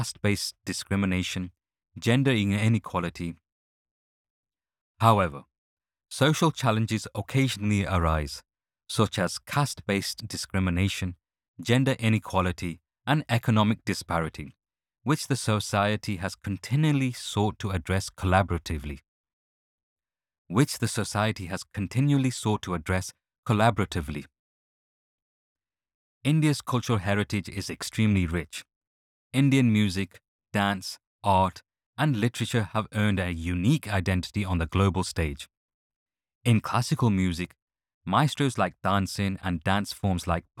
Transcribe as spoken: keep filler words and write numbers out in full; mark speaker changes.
Speaker 1: caste-based discrimination, gender inequality. However, social challenges occasionally arise, such as caste-based discrimination, gender inequality, and economic disparity, which the society has continually sought to address collaboratively. Which the society has continually sought to address collaboratively. India's cultural heritage is extremely rich. Indian music, dance, art, and literature have earned a unique identity on the global stage. In classical music, maestros like Tansen and dance forms like